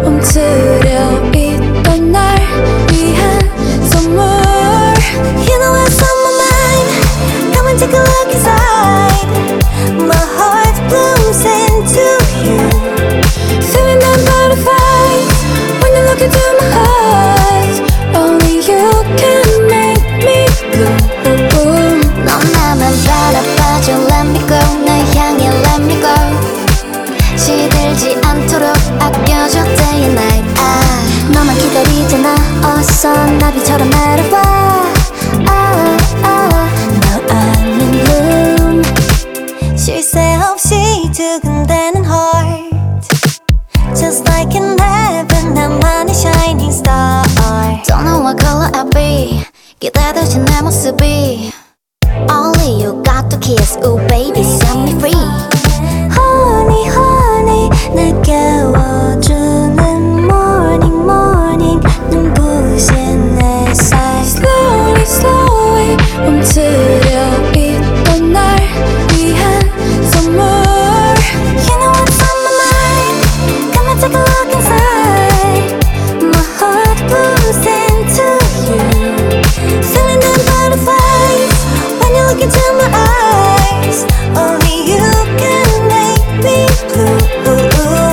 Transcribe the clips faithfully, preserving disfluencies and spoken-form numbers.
멈추려 있던 날 위한 선물. You know what's on my mind. Come and take a look inside. My heart blooms into you. Feeling that butterflies when you look into my eyes. Only you can make me blue. 넌 나만 바라봐줘. Let me go. 날 향해 let me go. 시들지 않도록 아껴줘 day and night. 아, 너만 기다리잖아. 어서 나비처럼 날아와. 아, 아, Now I'm in bloom. 쉴 새 없이 두근대는 heart. Just like in heaven 나만의 shining star. Don't know what color I'll be. 기다려진 내 모습이. Only you got to kiss. Ooh baby set me free. Honey honey 날 깨워주는 morning morning 눈부신 햇살. Slowly slowly 멈추려 있던 날 위한 선물. You know what's on my mind. Come and take a look inside. My heart blooms into you. Feeling the butterflies when you look into my eyes. Only you can make me bloom.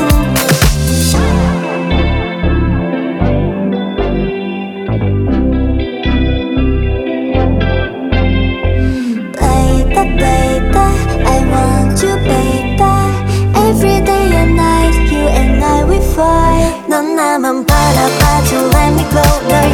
Baby, baby, I want you, baby. Every day and night, you and I we fly. 넌 나만 바라봐줘, let me glow. 널